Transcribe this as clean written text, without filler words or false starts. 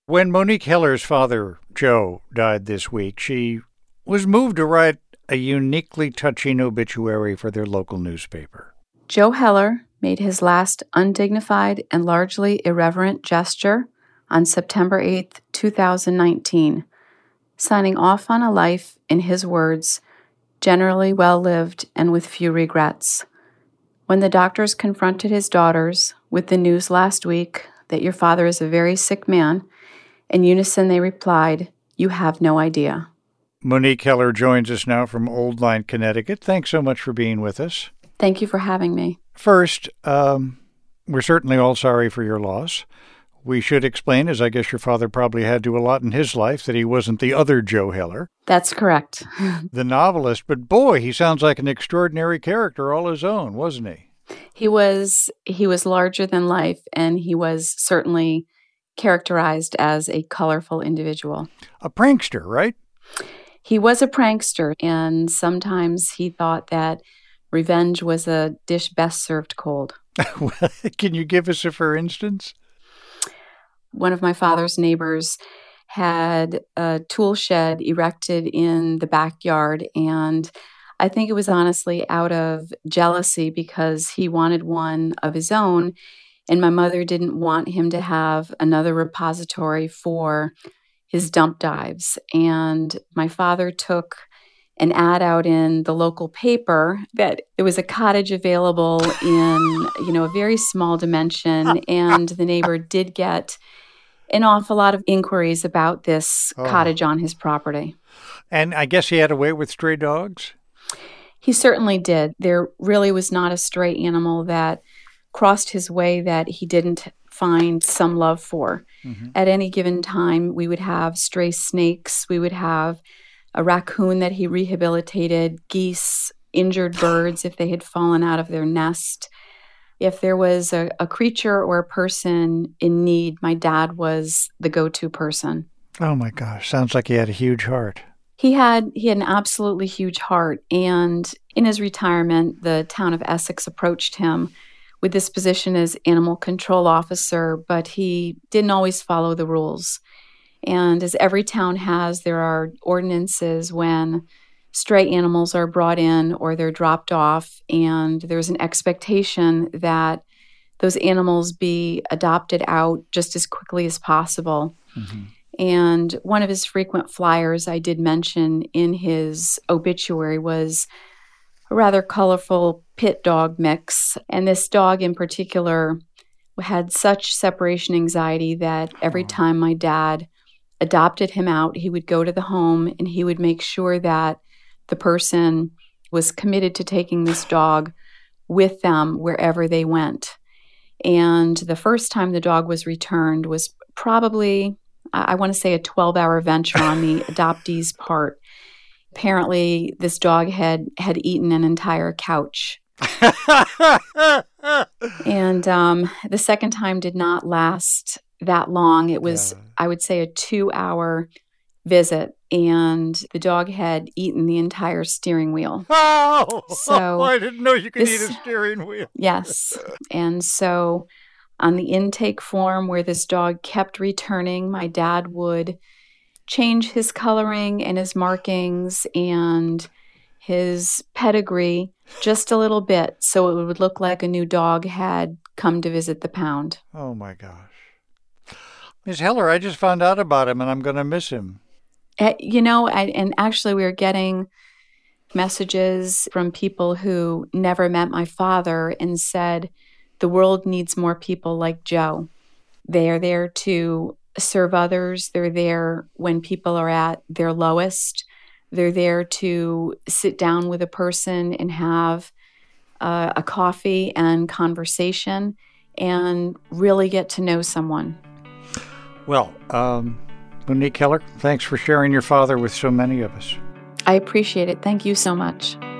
When Monique Heller's father, Joe, died this week, she was moved to write a uniquely touching obituary for their local newspaper. Joe Heller made his last undignified and largely irreverent gesture on September 8, 2019, signing off on a life, in his words, generally well-lived and with few regrets. When the doctors confronted his daughters with the news last week that your father is a very sick man, in unison they replied, "You have no idea." Monique Heller joins us now from Old Line, Connecticut. Thanks so much for being with us. Thank you for having me. First, we're certainly all sorry for your loss. We should explain, as I guess your father probably had to a lot in his life, that he wasn't the other Joe Heller. That's correct. The novelist, but boy, he sounds like an extraordinary character all his own, wasn't he? He was larger than life, and he was certainly characterized as a colorful individual. A prankster, right? He was a prankster, and sometimes he thought that revenge was a dish best served cold. Can you give us a for instance? One of my father's neighbors had a tool shed erected in the backyard, and I think it was honestly out of jealousy because he wanted one of his own, and my mother didn't want him to have another repository for his dump dives. And my father took an ad out in the local paper that there was a cottage available in, a very small dimension, and the neighbor did get an awful lot of inquiries about this cottage on his property. And I guess he had a way with stray dogs? He certainly did. There really was not a stray animal that crossed his way that he didn't find some love for. Mm-hmm. At any given time, we would have stray snakes, we would have a raccoon that he rehabilitated, geese, injured birds if they had fallen out of their nest. If there was a creature or a person in need, my dad was the go-to person. Oh my gosh, sounds like he had a huge heart. He had an absolutely huge heart, and in his retirement, the town of Essex approached him with this position as animal control officer, but he didn't always follow the rules. And as every town has, there are ordinances when stray animals are brought in or they're dropped off, and there's an expectation that those animals be adopted out just as quickly as possible. Mm-hmm. And one of his frequent flyers I did mention in his obituary was a rather colorful pit dog mix. And this dog in particular had such separation anxiety that every time my dad adopted him out, he would go to the home and he would make sure that the person was committed to taking this dog with them wherever they went. And the first time the dog was returned was probably, I want to say, a 12-hour venture on the adoptee's part. Apparently, this dog had eaten an entire couch. And the second time did not last that long. It was, I would say, a 2-hour visit, and the dog had eaten the entire steering wheel. Oh, so I didn't know you could eat a steering wheel. Yes. And so on the intake form where this dog kept returning, my dad would change his coloring and his markings and his pedigree just a little bit so it would look like a new dog had come to visit the pound. Oh, my gosh. Ms. Heller, I just found out about him, and I'm going to miss him. And actually we were getting messages from people who never met my father and said, the world needs more people like Joe. They are there to serve others. They're there when people are at their lowest. They're there to sit down with a person and have a coffee and conversation and really get to know someone. Well, Monique Heller, thanks for sharing your father with so many of us. I appreciate it. Thank you so much.